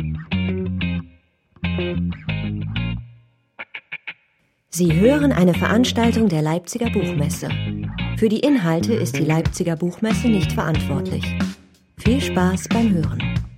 Sie hören eine Veranstaltung der Leipziger Buchmesse. Für die Inhalte ist die Leipziger Buchmesse nicht verantwortlich. Viel Spaß beim Hören.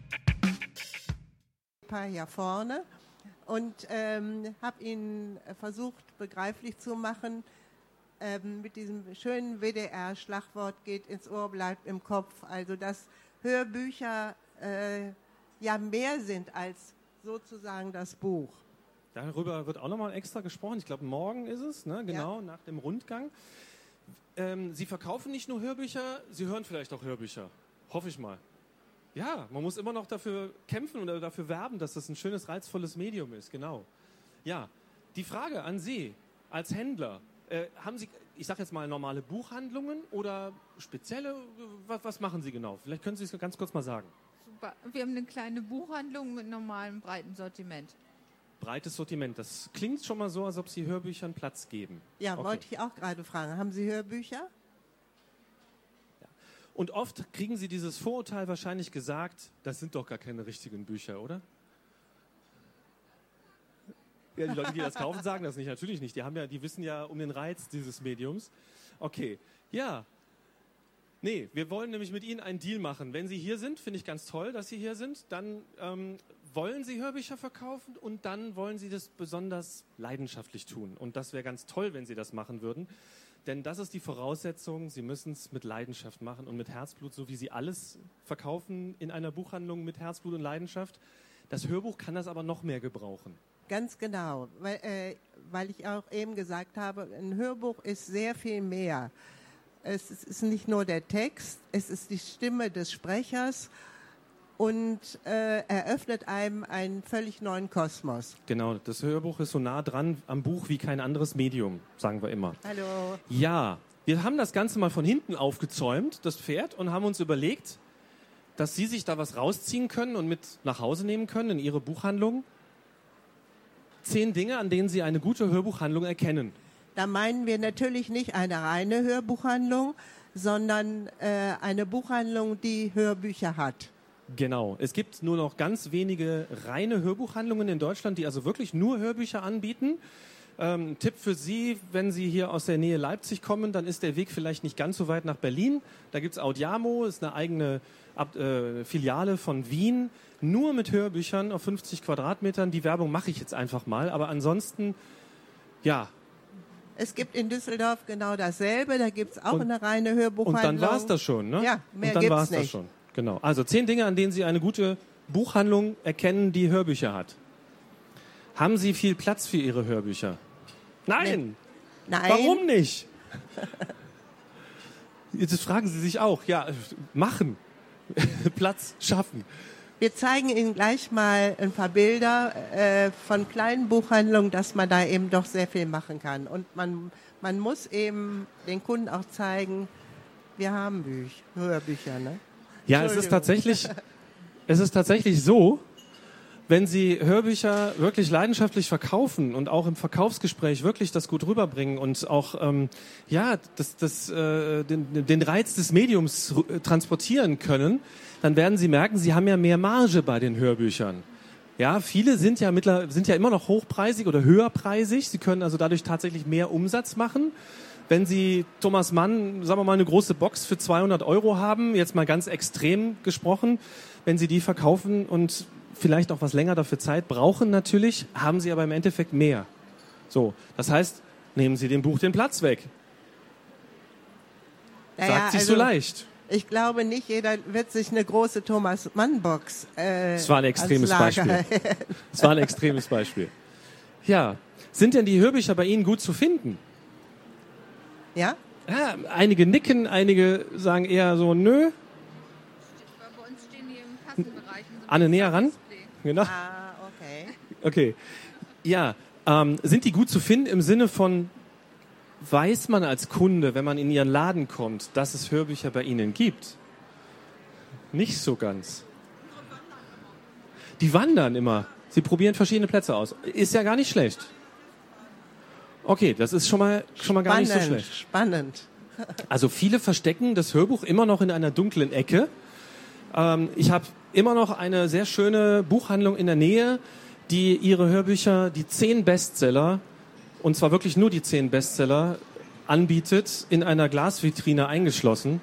Ein paar hier vorne und habe Ihnen versucht, begreiflich zu machen, mit diesem schönen WDR-Schlagwort geht ins Ohr, bleibt im Kopf. Also, dass Hörbücher ja mehr sind als sozusagen das Buch. Darüber wird auch nochmal extra gesprochen. Ich glaube, morgen ist es, ne? Genau, nach dem Rundgang. Sie verkaufen nicht nur Hörbücher, Sie hören vielleicht auch Hörbücher. Hoffe ich mal. Ja, man muss immer noch dafür kämpfen oder dafür werben, dass das ein schönes, reizvolles Medium ist. Genau. Ja, die Frage an Sie als Händler. Haben Sie, ich sage jetzt mal, normale Buchhandlungen oder spezielle? Was machen Sie genau? Vielleicht können Sie es ganz kurz mal sagen. Super. Wir haben eine kleine Buchhandlung mit normalem, breiten Sortiment. Breites Sortiment. Das klingt schon mal so, als ob Sie Hörbüchern Platz geben. Ja, okay. Wollte ich auch gerade fragen. Haben Sie Hörbücher? Ja. Und oft kriegen Sie dieses Vorurteil wahrscheinlich gesagt, das sind doch gar keine richtigen Bücher, oder? Ja, die Leute, die das kaufen, sagen das nicht. Natürlich nicht. Die wissen ja um den Reiz dieses Mediums. Okay, ja. Nee, wir wollen nämlich mit Ihnen einen Deal machen. Wenn Sie hier sind, finde ich ganz toll, dass Sie hier sind, dann wollen Sie Hörbücher verkaufen und dann wollen Sie das besonders leidenschaftlich tun. Und das wäre ganz toll, wenn Sie das machen würden. Denn das ist die Voraussetzung, Sie müssen es mit Leidenschaft machen und mit Herzblut, so wie Sie alles verkaufen in einer Buchhandlung mit Herzblut und Leidenschaft. Das Hörbuch kann das aber noch mehr gebrauchen. Ganz genau, weil ich auch eben gesagt habe, ein Hörbuch ist sehr viel mehr. Es ist nicht nur der Text, es ist die Stimme des Sprechers und eröffnet einem einen völlig neuen Kosmos. Genau, das Hörbuch ist so nah dran am Buch wie kein anderes Medium, sagen wir immer. Hallo. Ja, wir haben das Ganze mal von hinten aufgezäumt, das Pferd, und haben uns überlegt, dass Sie sich da was rausziehen können und mit nach Hause nehmen können in Ihre Buchhandlung. 10 Dinge, an denen Sie eine gute Hörbuchhandlung erkennen. Da meinen wir natürlich nicht eine reine Hörbuchhandlung, sondern eine Buchhandlung, die Hörbücher hat. Genau. Es gibt nur noch ganz wenige reine Hörbuchhandlungen in Deutschland, die also wirklich nur Hörbücher anbieten. Tipp für Sie, wenn Sie hier aus der Nähe Leipzig kommen, dann ist der Weg vielleicht nicht ganz so weit nach Berlin. Da gibt es Audiamo, ist eine eigene Filiale von Wien, nur mit Hörbüchern auf 50 Quadratmetern. Die Werbung mache ich jetzt einfach mal, aber ansonsten, ja. Es gibt in Düsseldorf genau dasselbe, da gibt es auch eine reine Hörbuchhandlung. Und dann war es das schon, ne? Ja, mehr und dann gibt's war's nicht. Das schon. Genau. Also 10 Dinge, an denen Sie eine gute Buchhandlung erkennen, die Hörbücher hat. Haben Sie viel Platz für Ihre Hörbücher? Nein. Nein. Warum nicht? Jetzt fragen Sie sich auch. Ja, machen. Platz schaffen. Wir zeigen Ihnen gleich mal ein paar Bilder von kleinen Buchhandlungen, dass man da eben doch sehr viel machen kann. Und man muss eben den Kunden auch zeigen, wir haben Hörbücher, ne? Ja, es ist tatsächlich so, wenn Sie Hörbücher wirklich leidenschaftlich verkaufen und auch im Verkaufsgespräch wirklich das gut rüberbringen und auch den Reiz des Mediums transportieren können, dann werden Sie merken, Sie haben ja mehr Marge bei den Hörbüchern. Ja, viele sind ja immer noch hochpreisig oder höherpreisig. Sie können also dadurch tatsächlich mehr Umsatz machen. Wenn Sie Thomas Mann, sagen wir mal, eine große Box für 200 € haben, jetzt mal ganz extrem gesprochen, wenn Sie die verkaufen und vielleicht auch was länger dafür Zeit brauchen natürlich, haben Sie aber im Endeffekt mehr. So, das heißt, nehmen Sie dem Buch den Platz weg. Sagt sich so leicht. Ich glaube, nicht jeder wird sich eine große Thomas Mann Box Das war ein extremes Beispiel. Das war ein extremes Beispiel. Ja, sind denn die Hörbücher bei Ihnen gut zu finden? Ja? Ja, einige nicken, einige sagen eher so, nö. Bei uns stehen die im Kassenbereich. Anne, näher ran. Genau. Ah, okay. Okay. Ja, sind die gut zu finden im Sinne von, weiß man als Kunde, wenn man in Ihren Laden kommt, dass es Hörbücher bei Ihnen gibt? Nicht so ganz. Die wandern immer. Sie probieren verschiedene Plätze aus. Ist ja gar nicht schlecht. Okay, das ist schon mal gar nicht so schlecht. Spannend. Also viele verstecken das Hörbuch immer noch in einer dunklen Ecke. Ich habe immer noch eine sehr schöne Buchhandlung in der Nähe, die ihre Hörbücher, die 10 Bestseller, und zwar wirklich nur die 10 Bestseller, anbietet, in einer Glasvitrine eingeschlossen.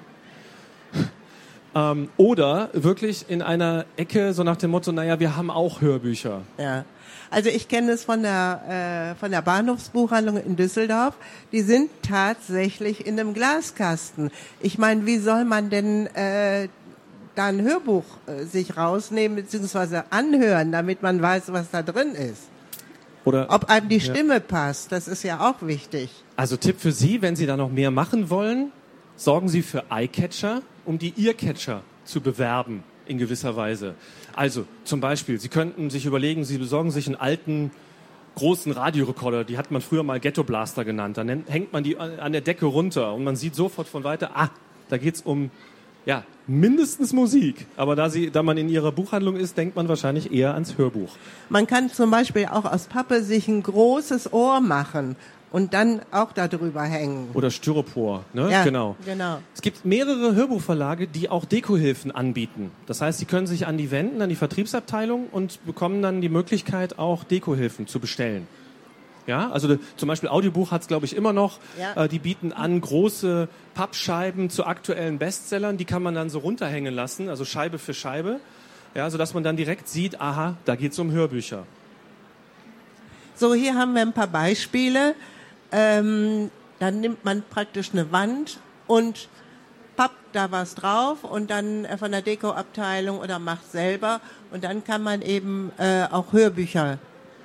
Oder wirklich in einer Ecke, so nach dem Motto, naja, wir haben auch Hörbücher. Ja. Also ich kenne es von der Bahnhofsbuchhandlung in Düsseldorf. Die sind tatsächlich in einem Glaskasten. Ich meine, wie soll man denn da ein Hörbuch sich rausnehmen bzw. anhören, damit man weiß, was da drin ist? Oder, ob einem die Stimme passt, das ist ja auch wichtig. Also Tipp für Sie, wenn Sie da noch mehr machen wollen, sorgen Sie für Eyecatcher, um die Earcatcher zu bewerben in gewisser Weise. Also zum Beispiel, Sie könnten sich überlegen, Sie besorgen sich einen alten, großen Radiorekorder, die hat man früher mal Ghetto Blaster genannt. Dann hängt man die an der Decke runter und man sieht sofort von weiter, da geht's um mindestens Musik. Aber da man in Ihrer Buchhandlung ist, denkt man wahrscheinlich eher ans Hörbuch. Man kann zum Beispiel auch aus Pappe sich ein großes Ohr machen und dann auch da drüber hängen. Oder Styropor, ne? Ja, genau. Es gibt mehrere Hörbuchverlage, die auch Dekohilfen anbieten. Das heißt, Sie können sich an die wenden, an die Vertriebsabteilung und bekommen dann die Möglichkeit, auch Dekohilfen zu bestellen. Ja, also zum Beispiel Audiobuch hat es, glaube ich, immer noch. Ja. Die bieten an große Pappscheiben zu aktuellen Bestsellern. Die kann man dann so runterhängen lassen, also Scheibe für Scheibe, ja, sodass man dann direkt sieht, aha, da geht es um Hörbücher. So, hier haben wir ein paar Beispiele. Dann nimmt man praktisch eine Wand und pappt da was drauf und dann von der Dekoabteilung oder macht selber. Und dann kann man eben auch Hörbücher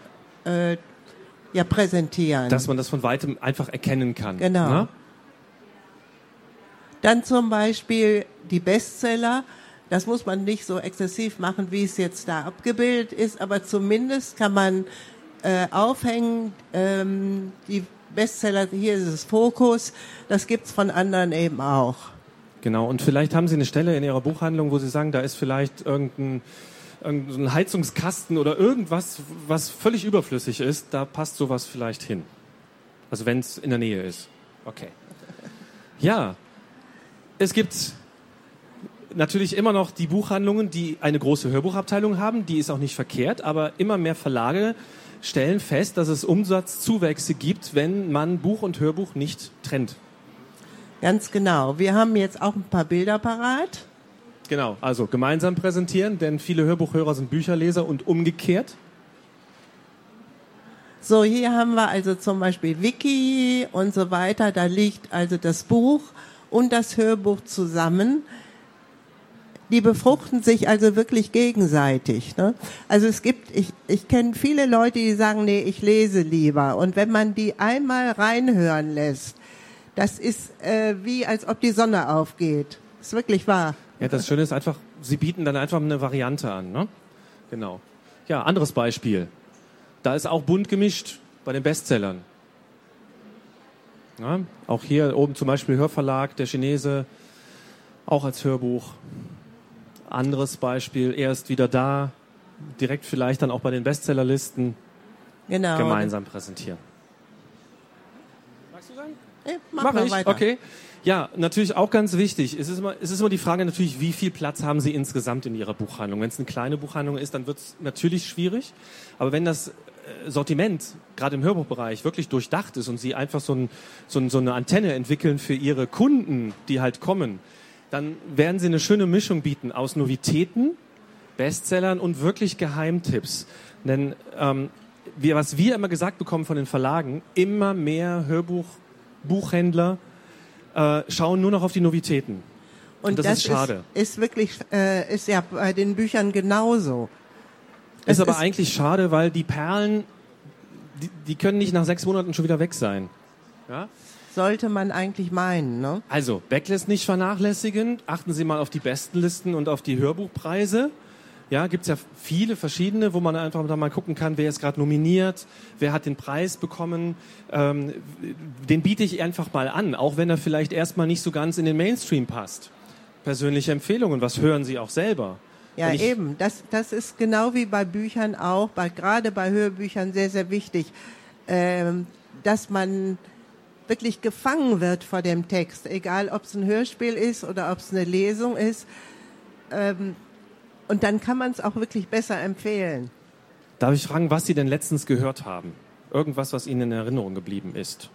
präsentieren. Dass man das von weitem einfach erkennen kann. Genau. Ne? Dann zum Beispiel die Bestseller. Das muss man nicht so exzessiv machen, wie es jetzt da abgebildet ist, aber zumindest kann man aufhängen, die Bestseller, hier ist es Fokus, das gibt's von anderen eben auch. Genau, und vielleicht haben Sie eine Stelle in Ihrer Buchhandlung, wo Sie sagen, da ist vielleicht irgendein Heizungskasten oder irgendwas, was völlig überflüssig ist, da passt sowas vielleicht hin. Also wenn es in der Nähe ist. Okay. Ja, es gibt natürlich immer noch die Buchhandlungen, die eine große Hörbuchabteilung haben, die ist auch nicht verkehrt, aber immer mehr Verlage stellen fest, dass es Umsatzzuwächse gibt, wenn man Buch und Hörbuch nicht trennt. Ganz genau. Wir haben jetzt auch ein paar Bilder parat. Genau, also gemeinsam präsentieren, denn viele Hörbuchhörer sind Bücherleser und umgekehrt. So, hier haben wir also zum Beispiel Wiki und so weiter. Da liegt also das Buch und das Hörbuch zusammen. Die befruchten sich also wirklich gegenseitig. Ne? Also ich kenne viele Leute, die sagen, nee, ich lese lieber. Und wenn man die einmal reinhören lässt, das ist wie, als ob die Sonne aufgeht. Ist wirklich wahr. Ja, das Schöne ist einfach, Sie bieten dann einfach eine Variante an. Ne? Genau. Ja, anderes Beispiel. Da ist auch bunt gemischt bei den Bestsellern. Ja, auch hier oben zum Beispiel Hörverlag, der Chinese, auch als Hörbuch. Anderes Beispiel, er ist wieder da, direkt vielleicht dann auch bei den Bestsellerlisten gemeinsam präsentieren. Magst du sagen? Mach ich weiter. Okay. Ja, natürlich auch ganz wichtig. Es ist immer die Frage natürlich, wie viel Platz haben Sie insgesamt in Ihrer Buchhandlung? Wenn es eine kleine Buchhandlung ist, dann wird es natürlich schwierig. Aber wenn das Sortiment, gerade im Hörbuchbereich, wirklich durchdacht ist und Sie einfach so eine Antenne entwickeln für Ihre Kunden, die halt kommen, dann werden Sie eine schöne Mischung bieten aus Novitäten, Bestsellern und wirklich Geheimtipps. Denn was wir immer gesagt bekommen von den Verlagen, immer mehr Buchhändler schauen nur noch auf die Novitäten. Und das ist schade. Ist wirklich, ist ja bei den Büchern genauso. Ist aber eigentlich schade, weil die Perlen, die können nicht nach 6 Monaten schon wieder weg sein. Ja? Sollte man eigentlich meinen, ne? Also, Backlist nicht vernachlässigen. Achten Sie mal auf die Bestenlisten und auf die Hörbuchpreise. Ja, gibt's ja viele verschiedene, wo man einfach mal gucken kann, wer ist gerade nominiert, wer hat den Preis bekommen. Den biete ich einfach mal an, auch wenn er vielleicht erstmal nicht so ganz in den Mainstream passt. Persönliche Empfehlungen, was hören Sie auch selber? Ja, eben. Das ist genau wie bei Büchern auch, gerade bei Hörbüchern sehr, sehr wichtig, dass man wirklich gefangen wird vor dem Text, egal ob es ein Hörspiel ist oder ob es eine Lesung ist. Und dann kann man es auch wirklich besser empfehlen. Darf ich fragen, was Sie denn letztens gehört haben? Irgendwas, was Ihnen in Erinnerung geblieben ist?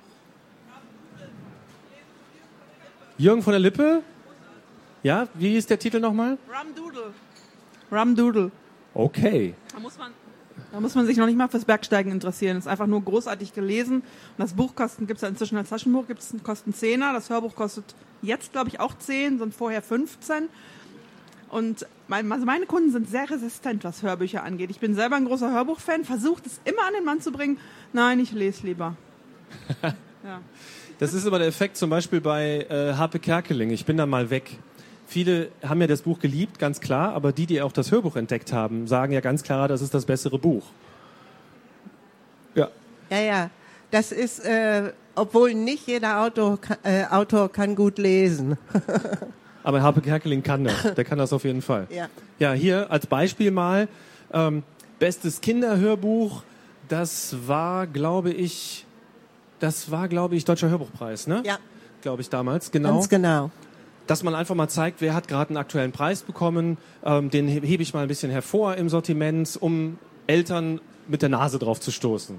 Jürgen von der Lippe? Ja, wie ist der Titel nochmal? Rum Doodle. Okay. Da muss man sich noch nicht mal fürs Bergsteigen interessieren. Das ist einfach nur großartig gelesen. Und das Buch gibt es ja inzwischen als Taschenbuch, kostet 10er. Das Hörbuch kostet jetzt, glaube ich, auch 10, sind vorher 15. Und meine Kunden sind sehr resistent, was Hörbücher angeht. Ich bin selber ein großer Hörbuchfan, versuche es immer an den Mann zu bringen. Nein, ich lese lieber. Ja. Das ist immer der Effekt zum Beispiel bei Harpe Kerkeling. Ich bin da mal weg. Viele haben ja das Buch geliebt, ganz klar, aber die auch das Hörbuch entdeckt haben, sagen ja ganz klar, das ist das bessere Buch. Ja. Ja. Das ist, obwohl nicht jeder Autor kann gut lesen. Aber Harpe Kerkeling kann das. Der kann das auf jeden Fall. Ja. Ja, hier als Beispiel mal, bestes Kinderhörbuch, das war, glaube ich, Deutscher Hörbuchpreis, ne? Ja. Glaube ich damals, genau. Ganz genau. Dass man einfach mal zeigt, wer hat gerade einen aktuellen Preis bekommen, den hebe ich mal ein bisschen hervor im Sortiment, um Eltern mit der Nase drauf zu stoßen.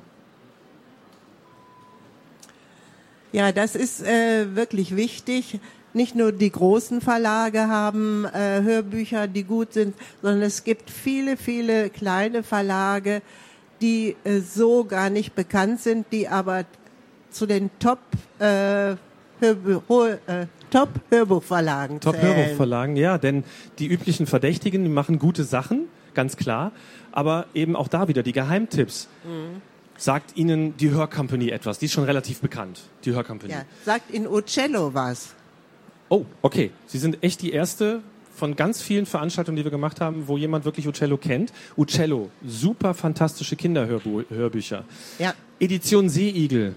Ja, das ist wirklich wichtig. Nicht nur die großen Verlage haben Hörbücher, die gut sind, sondern es gibt viele, viele kleine Verlage, die so gar nicht bekannt sind, die aber zu den Top-Hörbuchverlagen zählen. Top-Hörbuchverlagen, ja, denn die üblichen Verdächtigen, die machen gute Sachen, ganz klar, aber eben auch da wieder die Geheimtipps. Sagt Ihnen die Hörcompany etwas? Die ist schon relativ bekannt, die Hörcompany. Ja, sagt Ihnen Uccello was? Oh, okay. Sie sind echt die erste von ganz vielen Veranstaltungen, die wir gemacht haben, wo jemand wirklich Uccello kennt. Uccello, super fantastische Kinderhörbücher. Ja. Edition Seeigel.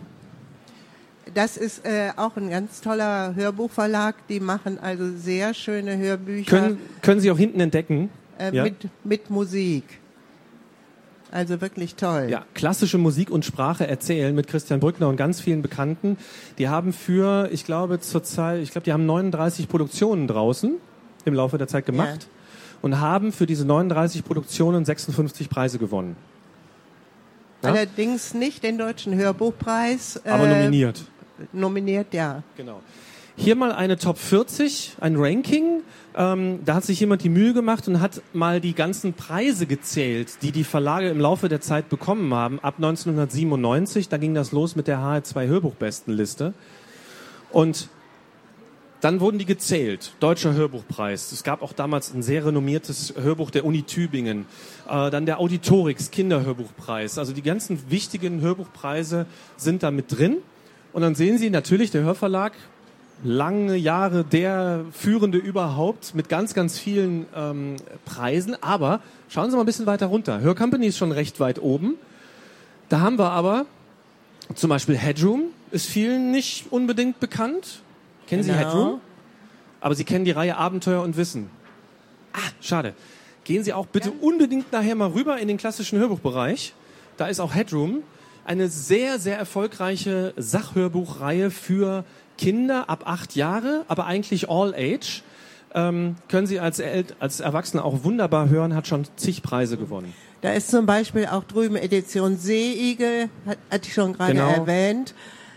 Das ist auch ein ganz toller Hörbuchverlag. Die machen also sehr schöne Hörbücher. Können Sie auch hinten entdecken. Ja? Mit Musik. Also wirklich toll. Ja, klassische Musik und Sprache erzählen mit Christian Brückner und ganz vielen Bekannten. Die haben die haben 39 Produktionen draußen im Laufe der Zeit gemacht und haben für diese 39 Produktionen 56 Preise gewonnen. Ja? Allerdings nicht den Deutschen Hörbuchpreis. Aber nominiert. Nominiert, ja. Genau. Hier mal eine Top 40, ein Ranking. Da hat sich jemand die Mühe gemacht und hat mal die ganzen Preise gezählt, die Verlage im Laufe der Zeit bekommen haben. Ab 1997, da ging das los mit der HR2 Hörbuchbestenliste. Und dann wurden die gezählt. Deutscher Hörbuchpreis. Es gab auch damals ein sehr renommiertes Hörbuch der Uni Tübingen. Dann der Auditorix Kinderhörbuchpreis. Also die ganzen wichtigen Hörbuchpreise sind da mit drin. Und dann sehen Sie natürlich, der Hörverlag, lange Jahre der Führende überhaupt mit ganz, ganz vielen Preisen. Aber schauen Sie mal ein bisschen weiter runter. Hörcompany ist schon recht weit oben. Da haben wir aber zum Beispiel Headroom, ist vielen nicht unbedingt bekannt. Kennen Sie Headroom? Aber Sie kennen die Reihe Abenteuer und Wissen. Schade. Gehen Sie auch bitte unbedingt nachher mal rüber in den klassischen Hörbuchbereich. Da ist auch Headroom. Eine sehr, sehr erfolgreiche Sachhörbuchreihe für Kinder ab 8 Jahre, aber eigentlich all age. Können Sie als Erwachsene auch wunderbar hören, hat schon zig Preise gewonnen. Da ist zum Beispiel auch drüben Edition Seeigel, hatte ich schon gerade erwähnt.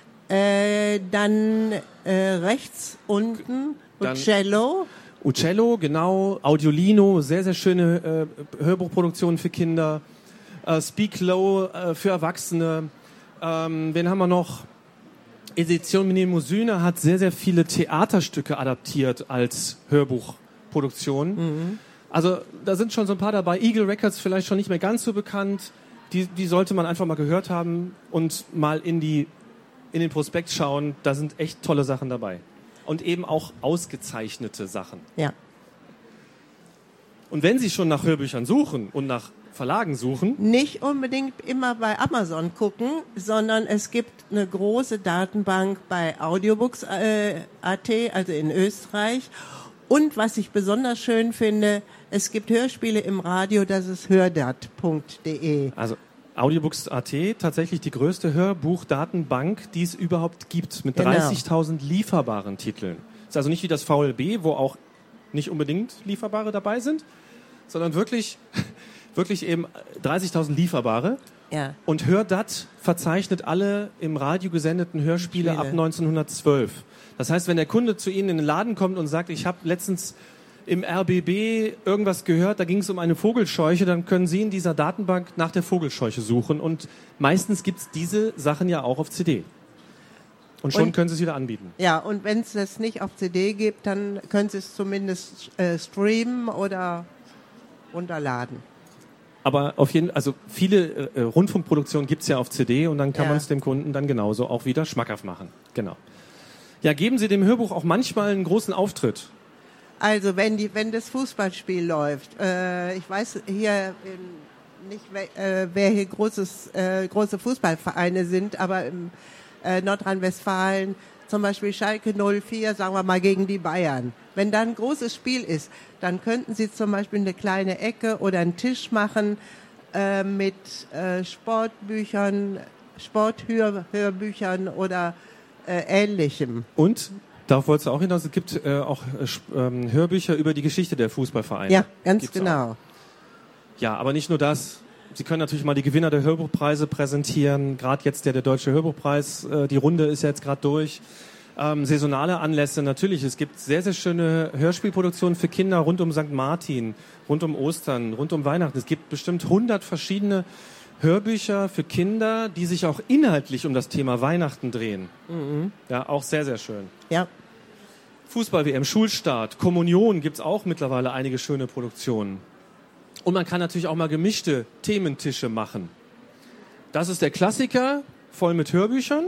Dann rechts unten Uccello. Uccello, genau. Audiolino, sehr, sehr schöne Hörbuchproduktionen für Kinder. Speak Low für Erwachsene. Wen haben wir noch? Edition Mnemosyne hat sehr, sehr viele Theaterstücke adaptiert als Hörbuchproduktion. Also da sind schon so ein paar dabei. Eagle Records vielleicht schon nicht mehr ganz so bekannt. Die sollte man einfach mal gehört haben und mal in den Prospekt schauen. Da sind echt tolle Sachen dabei. Und eben auch ausgezeichnete Sachen. Ja. Und wenn Sie schon nach Hörbüchern suchen und nach Verlagen suchen. Nicht unbedingt immer bei Amazon gucken, sondern es gibt eine große Datenbank bei Audiobooks.at, also in Österreich. Und was ich besonders schön finde, es gibt Hörspiele im Radio, das ist hördat.de. Also Audiobooks.at, tatsächlich die größte Hörbuchdatenbank, die es überhaupt gibt, mit 30.000 lieferbaren Titeln. Ist also nicht wie das VLB, wo auch nicht unbedingt lieferbare dabei sind, sondern wirklich eben 30.000 lieferbare. Ja. Und Hördat verzeichnet alle im Radio gesendeten Hörspiele ab 1912. Das heißt, wenn der Kunde zu Ihnen in den Laden kommt und sagt, ich habe letztens im RBB irgendwas gehört, da ging es um eine Vogelscheuche, dann können Sie in dieser Datenbank nach der Vogelscheuche suchen. Und meistens gibt es diese Sachen ja auch auf CD. Und schon können Sie es wieder anbieten. Ja, und wenn es das nicht auf CD gibt, dann können Sie es zumindest streamen oder runterladen. Aber auf jeden Fall, also viele Rundfunkproduktionen gibt's ja auf CD und dann kann man es dem Kunden dann genauso auch wieder schmackhaft machen. Genau. Ja, geben Sie dem Hörbuch auch manchmal einen großen Auftritt? Also wenn das Fußballspiel läuft, ich weiß hier nicht, wer hier große Fußballvereine sind, aber im Nordrhein-Westfalen, zum Beispiel Schalke 04, sagen wir mal gegen die Bayern. Wenn da ein großes Spiel ist, dann könnten Sie zum Beispiel eine kleine Ecke oder einen Tisch machen mit Sportbüchern, Sporthörbüchern oder Ähnlichem. Und, darauf wolltest du auch hinaus, es gibt auch Hörbücher über die Geschichte der Fußballvereine. Ja, ganz Gibt's genau. Auch. Ja, aber nicht nur das. Sie können natürlich mal die Gewinner der Hörbuchpreise präsentieren. Gerade jetzt der Deutsche Hörbuchpreis, die Runde ist ja jetzt gerade durch. Saisonale Anlässe, natürlich. Es gibt sehr, sehr schöne Hörspielproduktionen für Kinder rund um St. Martin, rund um Ostern, rund um Weihnachten. Es gibt bestimmt 100 verschiedene Hörbücher für Kinder, die sich auch inhaltlich um das Thema Weihnachten drehen. Mhm. Ja, auch sehr, sehr schön. Ja. Fußball-WM, Schulstart, Kommunion gibt's auch mittlerweile einige schöne Produktionen. Und man kann natürlich auch mal gemischte Thementische machen. Das ist der Klassiker, voll mit Hörbüchern.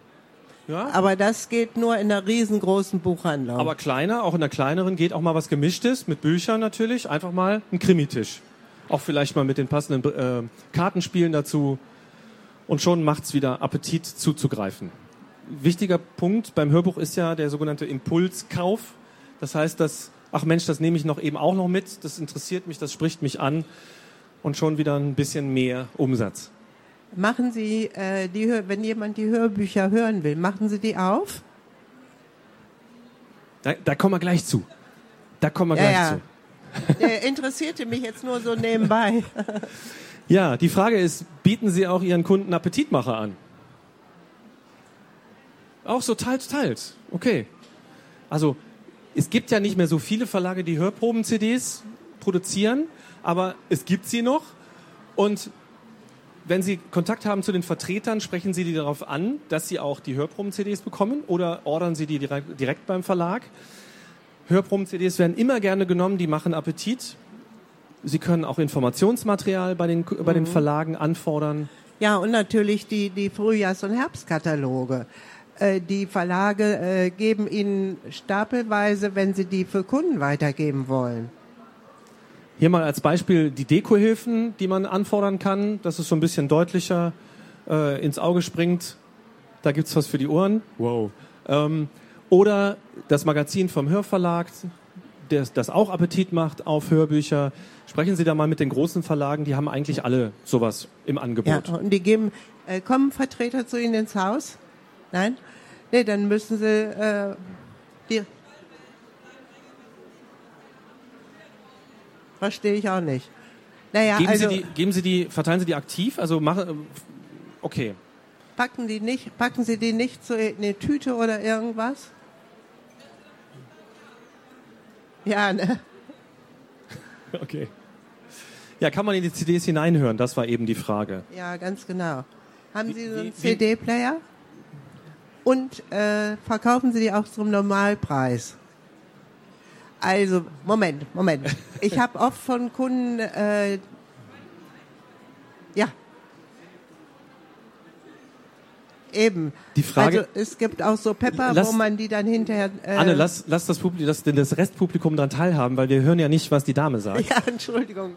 Ja. Aber das geht nur in einer riesengroßen Buchhandlung. Aber kleiner, auch in der kleineren geht auch mal was Gemischtes, mit Büchern natürlich. Einfach mal ein Krimitisch. Auch vielleicht mal mit den passenden Kartenspielen dazu. Und schon macht's wieder Appetit zuzugreifen. Wichtiger Punkt beim Hörbuch ist ja der sogenannte Impulskauf. Das heißt, dass ach Mensch, das nehme ich auch noch mit, das interessiert mich, das spricht mich an und schon wieder ein bisschen mehr Umsatz. Machen Sie, wenn jemand die Hörbücher hören will, machen Sie die auf? Da kommen wir gleich zu. Der interessierte mich jetzt nur so nebenbei. Ja, die Frage ist, bieten Sie auch Ihren Kunden Appetitmacher an? Auch so teils. Okay. Also, es gibt ja nicht mehr so viele Verlage, die Hörproben-CDs produzieren, aber es gibt sie noch. Und wenn Sie Kontakt haben zu den Vertretern, sprechen Sie die darauf an, dass Sie auch die Hörproben-CDs bekommen oder ordern Sie die direkt beim Verlag. Hörproben-CDs werden immer gerne genommen, die machen Appetit. Sie können auch Informationsmaterial bei den Verlagen anfordern. Ja, und natürlich die Frühjahrs- und Herbstkataloge. Die Verlage geben Ihnen stapelweise, wenn Sie die für Kunden weitergeben wollen. Hier mal als Beispiel die Dekohilfen, die man anfordern kann, dass es so ein bisschen deutlicher ins Auge springt. Da gibt's was für die Ohren. Wow. Oder das Magazin vom Hörverlag, das auch Appetit macht auf Hörbücher. Sprechen Sie da mal mit den großen Verlagen, die haben eigentlich alle sowas im Angebot. Ja, und die geben, kommen Vertreter zu Ihnen ins Haus? Nein? Nee, dann müssen Sie verstehe ich auch nicht. Naja, verteilen Sie die aktiv? Also okay. Packen Sie die nicht so in eine Tüte oder irgendwas? Ja, ne? Okay. Ja, kann man in die CDs hineinhören? Das war eben die Frage. Ja, ganz genau. Haben Sie so einen CD-Player? Und verkaufen Sie die auch zum Normalpreis? Also, Moment. Ich habe oft von Kunden, eben. Die Frage, also es gibt auch so Pepper, wo man die dann hinterher... Anne, lass das Restpublikum daran teilhaben, weil wir hören ja nicht, was die Dame sagt. Ja, Entschuldigung.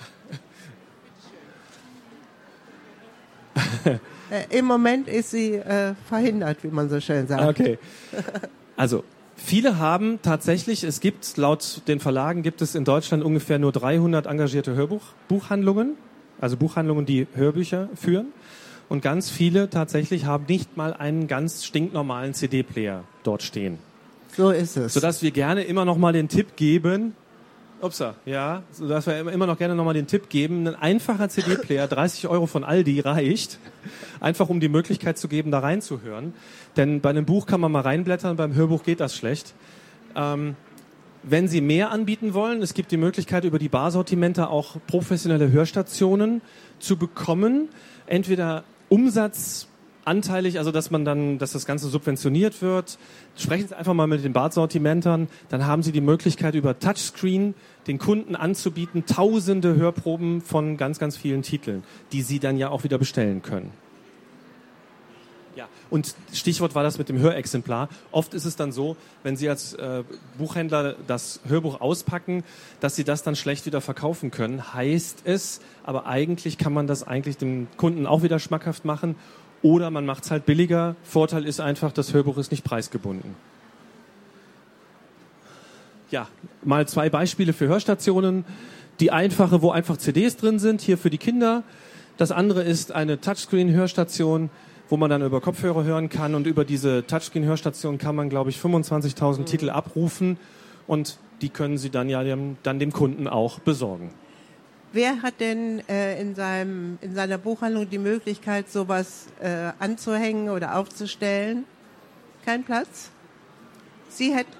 Im Moment ist sie verhindert, wie man so schön sagt. Okay. Also, viele haben tatsächlich, laut den Verlagen gibt es in Deutschland ungefähr nur 300 engagierte Buchhandlungen, also Buchhandlungen, die Hörbücher führen. Und ganz viele tatsächlich haben nicht mal einen ganz stinknormalen CD-Player dort stehen. So ist es. Sodass wir gerne immer noch mal den Tipp geben, Upsa, ja, so dass wir immer noch gerne nochmal den Tipp geben. Ein einfacher CD-Player, 30 € von Aldi reicht. Einfach um die Möglichkeit zu geben, da reinzuhören. Denn bei einem Buch kann man mal reinblättern, beim Hörbuch geht das schlecht. Wenn Sie mehr anbieten wollen, es gibt die Möglichkeit, über die Barsortimente auch professionelle Hörstationen zu bekommen. Entweder umsatzanteilig, also dass das Ganze subventioniert wird. Sprechen Sie einfach mal mit den Barsortimentern, dann haben Sie die Möglichkeit, über Touchscreen den Kunden anzubieten, tausende Hörproben von ganz, ganz vielen Titeln, die Sie dann ja auch wieder bestellen können. Ja, und Stichwort war das mit dem Hörexemplar. Oft ist es dann so, wenn Sie als Buchhändler das Hörbuch auspacken, dass Sie das dann schlecht wieder verkaufen können. Heißt es, aber eigentlich kann man das eigentlich dem Kunden auch wieder schmackhaft machen oder man macht es halt billiger. Vorteil ist einfach, das Hörbuch ist nicht preisgebunden. Ja, mal 2 Beispiele für Hörstationen. Die einfache, wo einfach CDs drin sind, hier für die Kinder. Das andere ist eine Touchscreen-Hörstation, wo man dann über Kopfhörer hören kann. Und über diese Touchscreen-Hörstation kann man, glaube ich, 25.000 Titel abrufen. Und die können Sie dann ja dann dem Kunden auch besorgen. Wer hat denn in seiner Buchhandlung die Möglichkeit, sowas anzuhängen oder aufzustellen? Kein Platz? Sie hätten...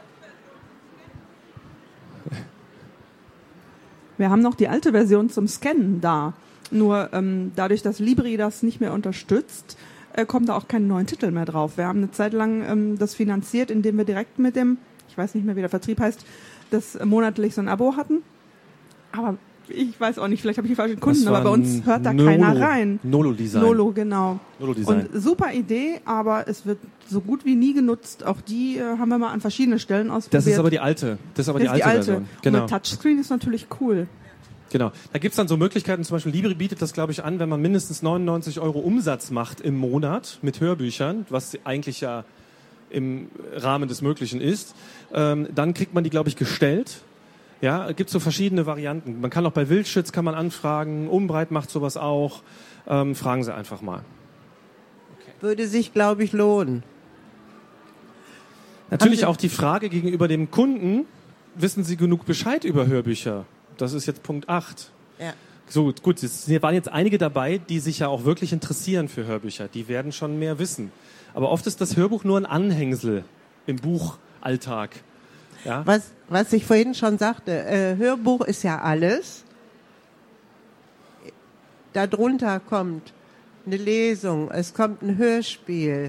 Wir haben noch die alte Version zum Scannen da. Nur dadurch, dass Libri das nicht mehr unterstützt, kommen da auch keine neuen Titel mehr drauf. Wir haben eine Zeit lang das finanziert, indem wir direkt mit dem, ich weiß nicht mehr, wie der Vertrieb heißt, das monatlich so ein Abo hatten. Aber ich weiß auch nicht, vielleicht habe ich die falschen Kunden, aber bei uns hört da keiner rein. Nolo-Design. Nolo, genau. Nolo-Design. Und super Idee, aber es wird so gut wie nie genutzt. Auch die haben wir mal an verschiedenen Stellen ausprobiert. Das ist aber die alte. Das ist aber die alte Version. Genau. Und mit Touchscreen ist natürlich cool. Genau. Da gibt's dann so Möglichkeiten, zum Beispiel Libri bietet das, glaube ich, an, wenn man mindestens 99 € Umsatz macht im Monat mit Hörbüchern, was eigentlich ja im Rahmen des Möglichen ist, dann kriegt man die, glaube ich, gestellt. Ja, gibt so verschiedene Varianten. Man kann auch bei Wildschütz kann man anfragen, Umbreit macht sowas auch. Fragen Sie einfach mal. Okay. Würde sich, glaube ich, lohnen. Natürlich auch die Frage gegenüber dem Kunden, wissen Sie genug Bescheid über Hörbücher? Das ist jetzt Punkt 8. Ja. So, gut, es waren jetzt einige dabei, die sich ja auch wirklich interessieren für Hörbücher. Die werden schon mehr wissen. Aber oft ist das Hörbuch nur ein Anhängsel im Buchalltag. Ja? Was ich vorhin schon sagte, Hörbuch ist ja alles. Darunter kommt eine Lesung, es kommt ein Hörspiel,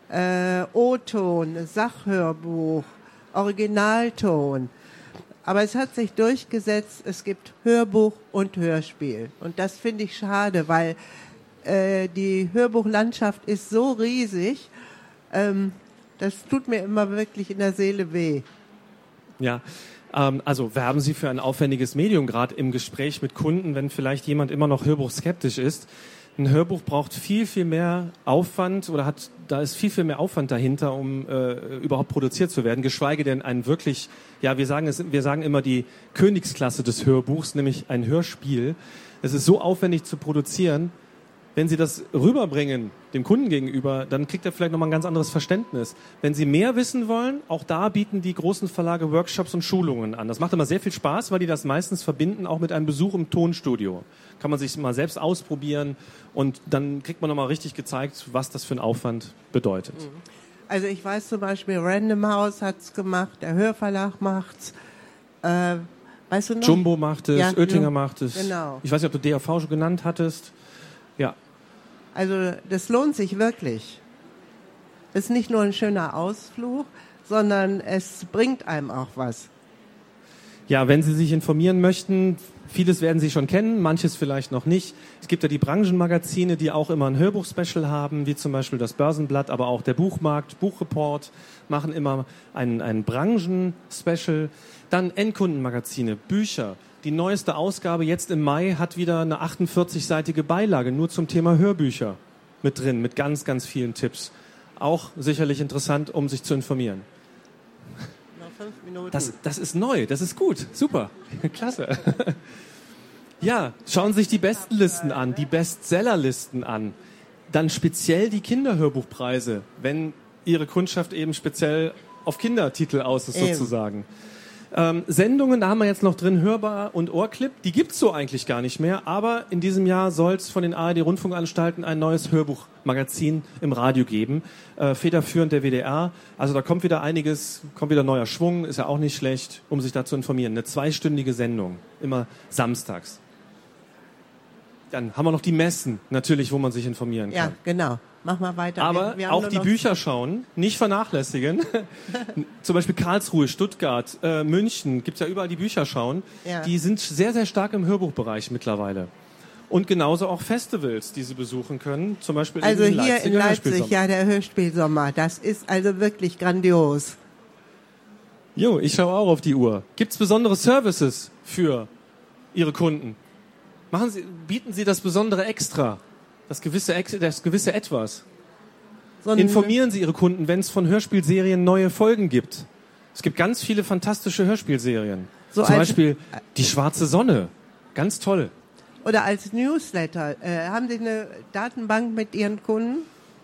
O-Ton, Sachhörbuch, Originalton. Aber es hat sich durchgesetzt, es gibt Hörbuch und Hörspiel. Und das finde ich schade, weil die Hörbuchlandschaft ist so riesig, das tut mir immer wirklich in der Seele weh. Ja, also werben Sie für ein aufwendiges Medium, gerade im Gespräch mit Kunden, wenn vielleicht jemand immer noch hörbuchskeptisch ist. Ein Hörbuch braucht viel, viel mehr Aufwand oder da ist viel, viel mehr Aufwand dahinter, um überhaupt produziert zu werden. Geschweige denn ein wirklich, ja, wir sagen immer die Königsklasse des Hörbuchs, nämlich ein Hörspiel. Es ist so aufwendig zu produzieren. Wenn Sie das rüberbringen, dem Kunden gegenüber, dann kriegt er vielleicht nochmal ein ganz anderes Verständnis. Wenn Sie mehr wissen wollen, auch da bieten die großen Verlage Workshops und Schulungen an. Das macht immer sehr viel Spaß, weil die das meistens verbinden, auch mit einem Besuch im Tonstudio. Kann man sich mal selbst ausprobieren und dann kriegt man nochmal richtig gezeigt, was das für ein Aufwand bedeutet. Also ich weiß zum Beispiel, Random House hat's gemacht, der Hörverlag macht's. Weißt du noch? Jumbo macht es, ja, Oettinger macht es. Genau. Ich weiß nicht, ob du DAV schon genannt hattest. Ja. Also das lohnt sich wirklich. Es ist nicht nur ein schöner Ausflug, sondern es bringt einem auch was. Ja, wenn Sie sich informieren möchten, vieles werden Sie schon kennen, manches vielleicht noch nicht. Es gibt ja die Branchenmagazine, die auch immer ein Hörbuch-Special haben, wie zum Beispiel das Börsenblatt, aber auch der Buchmarkt, Buchreport machen immer ein Branchen-Special. Dann Endkundenmagazine, Bücher. Die neueste Ausgabe jetzt im Mai hat wieder eine 48-seitige Beilage nur zum Thema Hörbücher mit drin, mit ganz, ganz vielen Tipps. Auch sicherlich interessant, um sich zu informieren. Noch 5 Minuten. Das ist neu, das ist gut, super, klasse. Ja, schauen Sie sich die Bestenlisten an, die Bestsellerlisten an. Dann speziell die Kinderhörbuchpreise, wenn Ihre Kundschaft eben speziell auf Kindertitel aus ist sozusagen. Sendungen, da haben wir jetzt noch drin Hörbar und Ohrclip. Die gibt's so eigentlich gar nicht mehr. Aber in diesem Jahr soll es von den ARD-Rundfunkanstalten ein neues Hörbuchmagazin im Radio geben. Federführend der WDR. Also da kommt wieder einiges, kommt wieder neuer Schwung. Ist ja auch nicht schlecht, um sich da zu informieren. Eine 2-stündige Sendung. Immer samstags. Dann haben wir noch die Messen, natürlich, wo man sich informieren kann. Ja, genau. Mach mal weiter. Aber Wir haben auch nur die noch- Bücher schauen, nicht vernachlässigen. Zum Beispiel Karlsruhe, Stuttgart, München, gibt's ja überall die Bücher schauen. Ja. Die sind sehr, sehr stark im Hörbuchbereich mittlerweile. Und genauso auch Festivals, die sie besuchen können. Zum Beispiel Also in hier in Leipzig, Hörspielsommer. ja, der Hörspielsommer. Das ist also wirklich grandios. Jo, ich schaue auch auf die Uhr. Gibt's besondere Services für Ihre Kunden? Bieten Sie das besondere Extra? Das gewisse Etwas? So ein- Informieren Sie Ihre Kunden, wenn es von Hörspielserien neue Folgen gibt. Es gibt ganz viele fantastische Hörspielserien. So Zum als- Beispiel Die Schwarze Sonne. Ganz toll. Oder als Newsletter. Haben Sie eine Datenbank mit Ihren Kunden?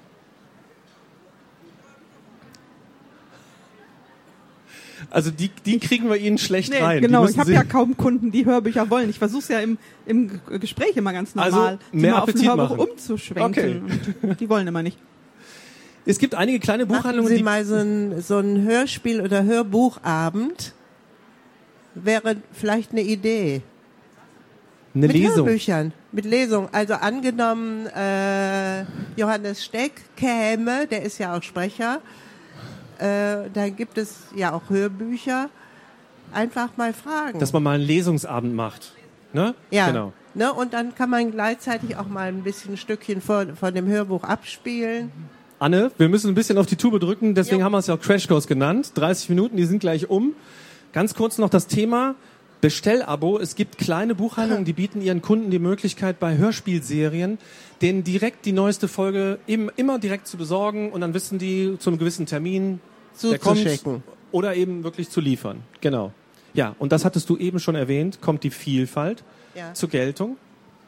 Also die kriegen wir Ihnen schlecht Nee, rein. genau, Die ich habe müssen ja Sie- kaum Kunden, die Hörbücher wollen. Ich versuche es ja im Gespräch immer ganz normal, Also, die mehr mal auf ein Appetit Hörbuch machen. umzuschwenken. Und die wollen immer nicht. Es gibt einige kleine Machen Buchhandlungen, Sie die... mal so ein Hörspiel- oder Hörbuchabend. Wäre vielleicht eine Idee. Eine Mit Lesung. Hörbüchern, mit Lesung. Also angenommen, Johannes Steck käme, der ist ja auch Sprecher. Da gibt es ja auch Hörbücher. Einfach mal fragen. Dass man mal einen Lesungsabend macht. Ne? ja, Genau. ne? Und dann kann man gleichzeitig auch mal ein bisschen ein Stückchen von dem Hörbuch abspielen. Anne, wir müssen ein bisschen auf die Tube drücken, deswegen Jo. haben wir es ja auch Crashkurs genannt. 30 Minuten, die sind gleich um. Ganz kurz noch das Thema Bestellabo. Es gibt kleine Buchhandlungen, die bieten ihren Kunden die Möglichkeit, bei Hörspielserien denen direkt die neueste Folge immer direkt zu besorgen und dann wissen die zu einem gewissen Termin, der kommt, Zuzuschicken. oder eben wirklich zu liefern. Genau. Ja, und das hattest du eben schon erwähnt, kommt die Vielfalt Ja. zur Geltung.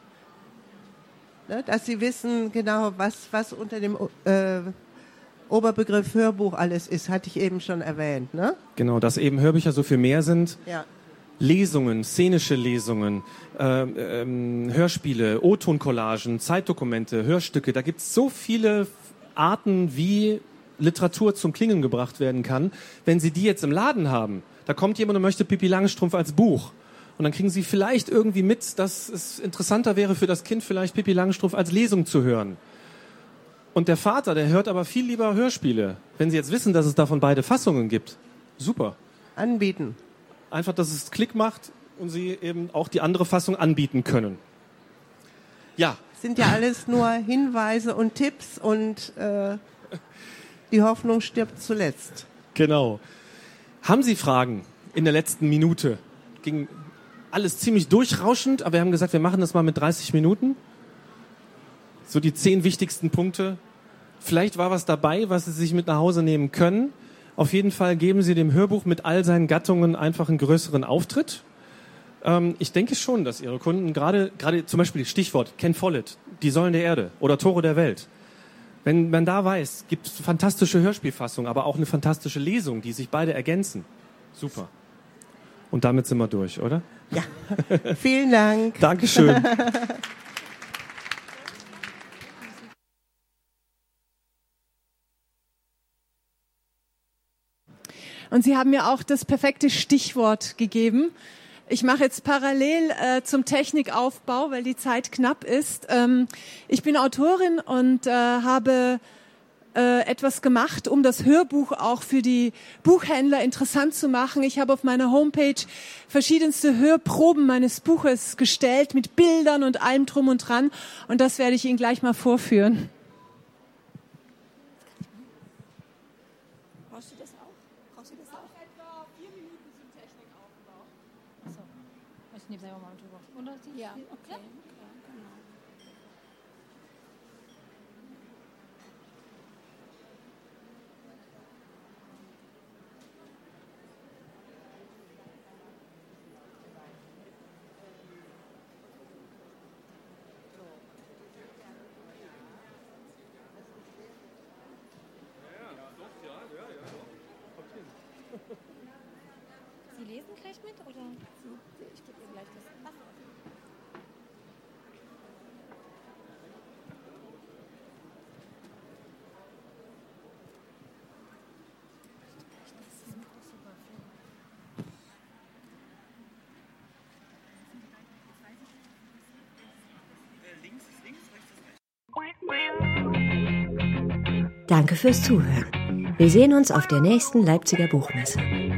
Ne? Dass sie wissen genau, was unter dem Oberbegriff Hörbuch alles ist, hatte ich eben schon erwähnt. Ne? Genau, dass eben Hörbücher so viel mehr sind. Ja. Lesungen, szenische Lesungen, Hörspiele, O-Ton-Collagen, Zeitdokumente, Hörstücke. Da gibt es so viele Arten, wie Literatur zum Klingen gebracht werden kann. Wenn Sie die jetzt im Laden haben, da kommt jemand und möchte Pippi Langstrumpf als Buch. Und dann kriegen Sie vielleicht irgendwie mit, dass es interessanter wäre für das Kind, vielleicht Pippi Langstrumpf als Lesung zu hören. Und der Vater, der hört aber viel lieber Hörspiele. Wenn Sie jetzt wissen, dass es davon beide Fassungen gibt, super. Anbieten. Einfach, dass es Klick macht und Sie eben auch die andere Fassung anbieten können. Ja, Sind ja alles nur Hinweise und Tipps und die Hoffnung stirbt zuletzt. genau. Haben Sie Fragen in der letzten Minute? Ging alles ziemlich durchrauschend, aber wir haben gesagt, wir machen das mal mit 30 Minuten. So die 10 wichtigsten Punkte. Vielleicht war was dabei, was Sie sich mit nach Hause nehmen können. Auf jeden Fall geben Sie dem Hörbuch mit all seinen Gattungen einfach einen größeren Auftritt. Ich denke schon, dass Ihre Kunden gerade zum Beispiel Stichwort Ken Follett, Die Säulen der Erde oder Tore der Welt. Wenn man da weiß, gibt es fantastische Hörspielfassungen, aber auch eine fantastische Lesung, die sich beide ergänzen. Super. Und damit sind wir durch, oder? Ja. Vielen Dank. Dankeschön. Und Sie haben mir auch das perfekte Stichwort gegeben. Ich mache jetzt parallel zum Technikaufbau, weil die Zeit knapp ist. Ich bin Autorin und habe etwas gemacht, um das Hörbuch auch für die Buchhändler interessant zu machen. Ich habe auf meiner Homepage verschiedenste Hörproben meines Buches gestellt mit Bildern und allem drum und dran. Und das werde ich Ihnen gleich mal vorführen. Brauchst du das auch? Brauchst du das auch? Etwa 4 Minuten zum Technikaufbau. Achso. Ich nehme selber mal drüber. Oder die? Ja, okay. Ja, genau. Sie lesen Danke fürs Zuhören. Wir sehen uns auf der nächsten Leipziger Buchmesse.